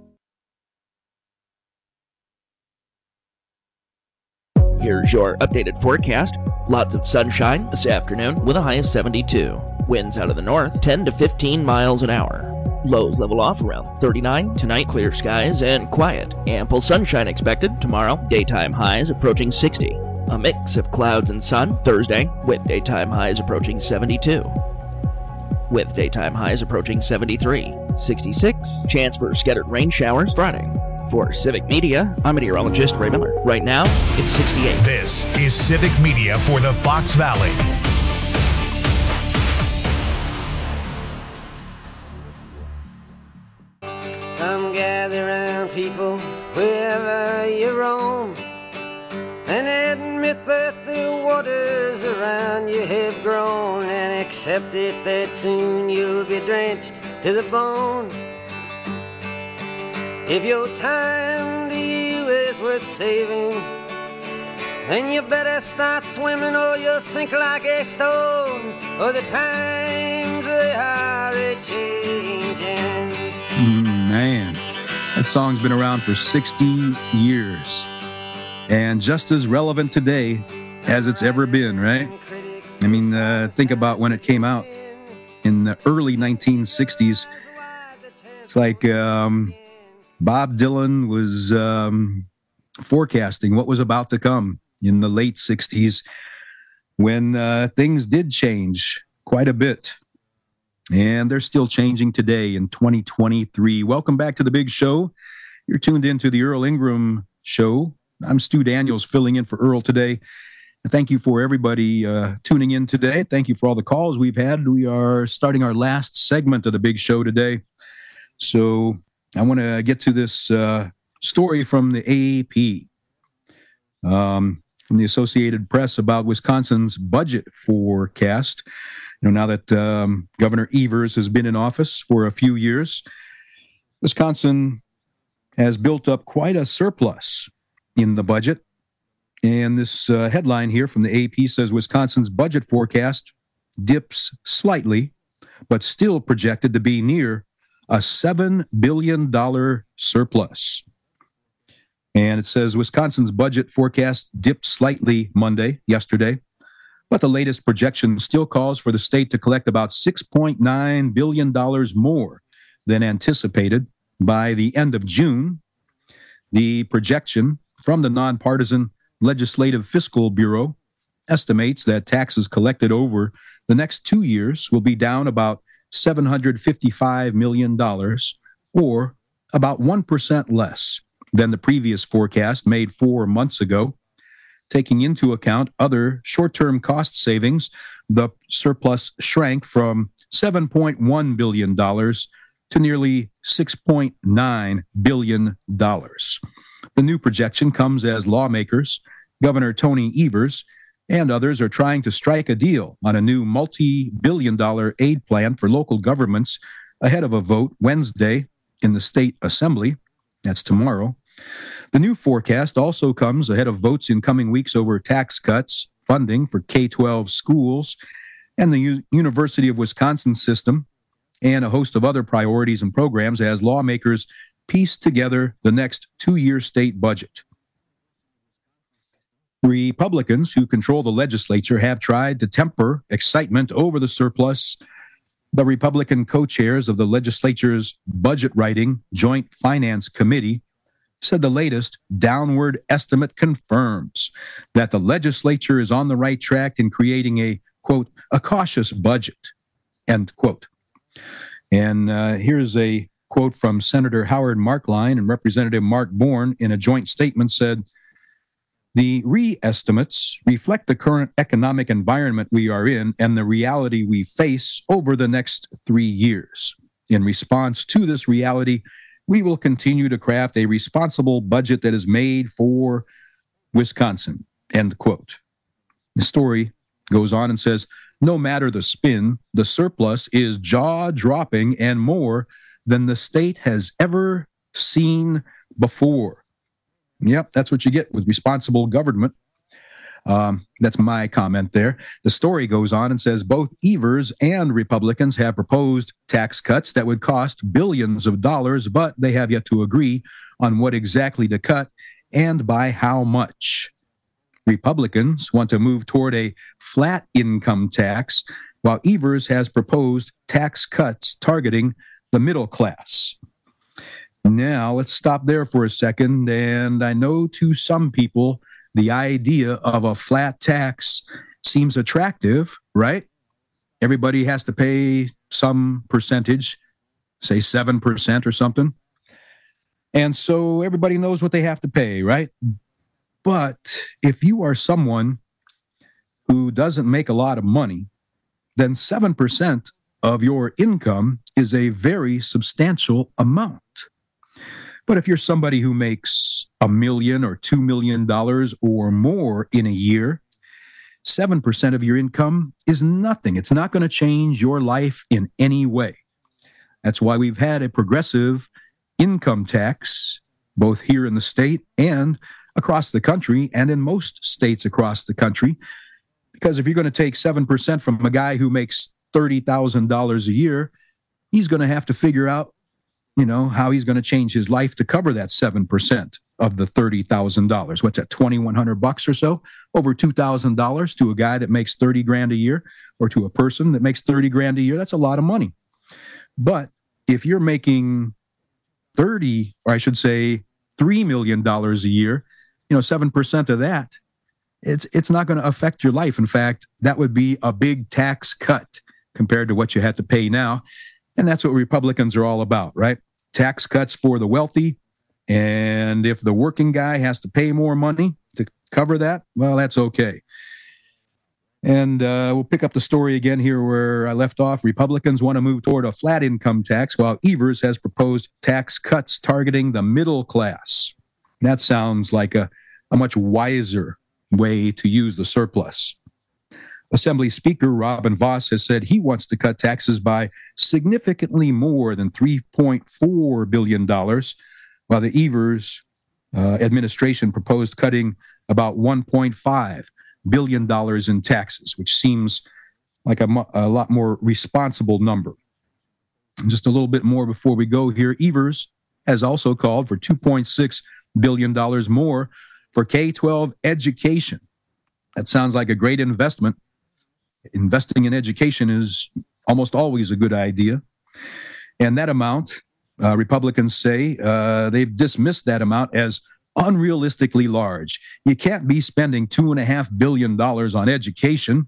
Here's your updated forecast. Lots of sunshine this afternoon with a high of 72. Winds out of the north, 10 to 15 miles an hour. Lows level off around 39. Tonight, clear skies and quiet. Ample sunshine expected tomorrow. Daytime highs approaching 60. A mix of clouds and sun Thursday, with daytime highs approaching 72. With daytime highs approaching 73. 66. Chance for scattered rain showers Friday. For Civic Media, I'm meteorologist Ray Miller. Right now, it's 68. This is Civic Media for the Fox Valley. Come gather round, people, wherever you roam, and admit that the waters around you have grown, and accept it that soon you'll be drenched to the bone. If your time to you is worth saving, then you better start swimming or you'll sink like a stone, or the times they are a-changing. Man, that song's been around for 60 years and just as relevant today as it's ever been, right? I mean, think about when it came out in the early 1960s. It's like Bob Dylan was forecasting what was about to come in the late 60s when things did change quite a bit. And they're still changing today in 2023. Welcome back to the big show. You're tuned into the Earl Ingram Show. I'm Stu Daniels filling in for Earl today. Thank you for everybody tuning in today. Thank you for all the calls we've had. We are starting our last segment of the big show today. So I want to get to this story from the AAP, from the Associated Press about Wisconsin's budget forecast. You know, now that Governor Evers has been in office for a few years, Wisconsin has built up quite a surplus in the budget. And this headline here from the AP says Wisconsin's budget forecast dips slightly, but still projected to be near a $7 billion surplus. And it says Wisconsin's budget forecast dipped slightly yesterday, but the latest projection still calls for the state to collect about $6.9 billion more than anticipated by the end of June. The projection from the nonpartisan Legislative Fiscal Bureau estimates that taxes collected over the next 2 years will be down about $755 million, or about 1% less than the previous forecast made 4 months ago. Taking into account other short-term cost savings, the surplus shrank from $7.1 billion to nearly $6.9 billion. The new projection comes as lawmakers, Governor Tony Evers, and others are trying to strike a deal on a new multi-billion-dollar aid plan for local governments ahead of a vote Wednesday in the state assembly. That's tomorrow. The new forecast also comes ahead of votes in coming weeks over tax cuts, funding for K-12 schools, and the University of Wisconsin system, and a host of other priorities and programs as lawmakers piece together the next 2-year state budget. Republicans who control the legislature have tried to temper excitement over the surplus. The Republican co-chairs of the legislature's budget writing Joint Finance Committee said the latest downward estimate confirms that the legislature is on the right track in creating a, quote, a cautious budget, end quote. And here's a quote from Senator Howard Markline, and Representative Mark Bourne in a joint statement said, The re-estimates reflect the current economic environment we are in and the reality we face over the next 3 years. In response to this reality, we will continue to craft a responsible budget that is made for Wisconsin, end quote. The story goes on and says, no matter the spin, the surplus is jaw-dropping and more than the state has ever seen before. Yep, that's what you get with responsible government. That's my comment there. The story goes on and says both Evers and Republicans have proposed tax cuts that would cost billions of dollars, but they have yet to agree on what exactly to cut and by how much. Republicans want to move toward a flat income tax, while Evers has proposed tax cuts targeting the middle class. Now, let's stop there for a second. And I know to some people, the idea of a flat tax seems attractive, right? Everybody has to pay some percentage, say 7% or something. And so everybody knows what they have to pay, right? But if you are someone who doesn't make a lot of money, then 7% of your income is a very substantial amount. But if you're somebody who makes $1 million or $2 million or more in a year, 7% of your income is nothing. It's not going to change your life in any way. That's why we've had a progressive income tax, both here in the state and across the country, and in most states across the country. Because if you're going to take 7% from a guy who makes $30,000 a year, he's going to have to figure out how he's going to change his life to cover that 7% of the $30,000. What's that, $2,100 or so? Over $2,000 to a guy that makes 30 grand a year, or to a person that makes 30 grand a year. That's a lot of money. But if you're making $3 million a year, 7% of that, it's not going to affect your life. In fact, that would be a big tax cut compared to what you have to pay now. And that's what Republicans are all about, right? Tax cuts for the wealthy. And if the working guy has to pay more money to cover that, well, that's okay. And we'll pick up the story again here where I left off. Republicans want to move toward a flat income tax, while Evers has proposed tax cuts targeting the middle class. That sounds like a much wiser way to use the surplus. Assembly Speaker Robin Vos has said he wants to cut taxes by significantly more than $3.4 billion, while the Evers administration proposed cutting about $1.5 billion in taxes, which seems like a lot more responsible number. And just a little bit more before we go here. Evers has also called for $2.6 billion more for K-12 education. That sounds like a great investment. Investing in education is almost always a good idea. And that amount, Republicans say, they've dismissed that amount as unrealistically large. You can't be spending $2.5 billion on education.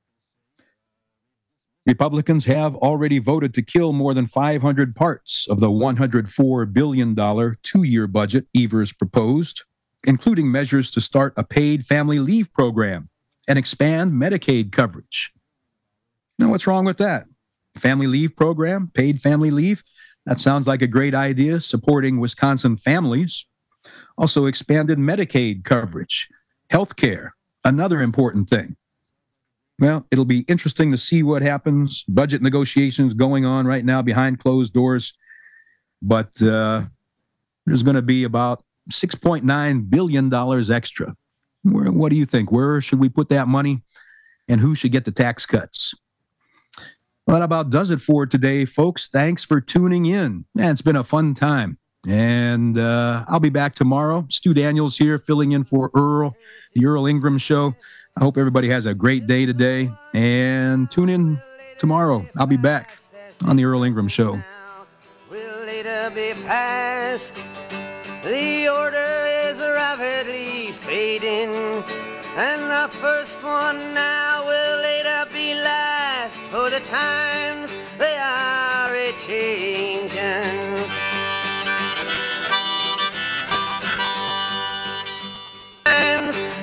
Republicans have already voted to kill more than 500 parts of the $104 billion two-year budget Evers proposed, including measures to start a paid family leave program and expand Medicaid coverage. Now, what's wrong with that? Family leave program, paid family leave? That sounds like a great idea, supporting Wisconsin families. Also expanded Medicaid coverage, health care, another important thing. Well, it'll be interesting to see what happens. Budget negotiations going on right now behind closed doors. But there's going to be about $6.9 billion extra. What do you think? Where should we put that money? And who should get the tax cuts? Well, that about does it for today, folks. Thanks for tuning in. Man, it's been a fun time. And I'll be back tomorrow. Stu Daniels here, filling in for Earl, the Earl Ingram Show. I hope everybody has a great day today. And tune in tomorrow. I'll be back on the Earl Ingram Show. Will later be past. The order is rapidly fading, and the first one now will later be last, for the times they are a-changing. Times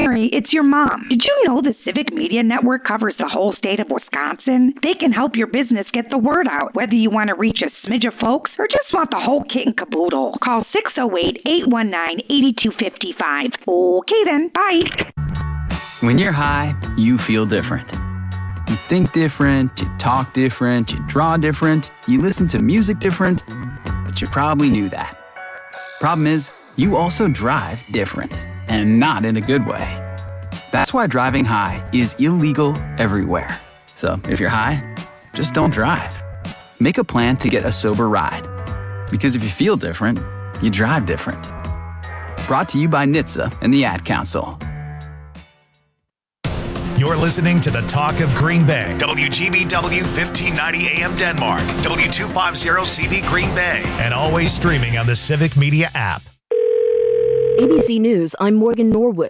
Mary, it's your mom. Did you know the Civic Media Network covers the whole state of Wisconsin? They can help your business get the word out, whether you want to reach a smidge of folks or just want the whole kit and caboodle. Call 608-819-8255. Okay then, bye. When you're high, you feel different. You think different, you talk different, you draw different, you listen to music different, but you probably knew that. Problem is, you also drive different, and not in a good way. That's why driving high is illegal everywhere. So if you're high, just don't drive. Make a plan to get a sober ride. Because if you feel different, you drive different. Brought to you by NHTSA and the Ad Council. You're listening to the Talk of Green Bay. WGBW 1590 AM Denmark. W250CB Green Bay. And always streaming on the Civic Media app. ABC News, I'm Morgan Norwood.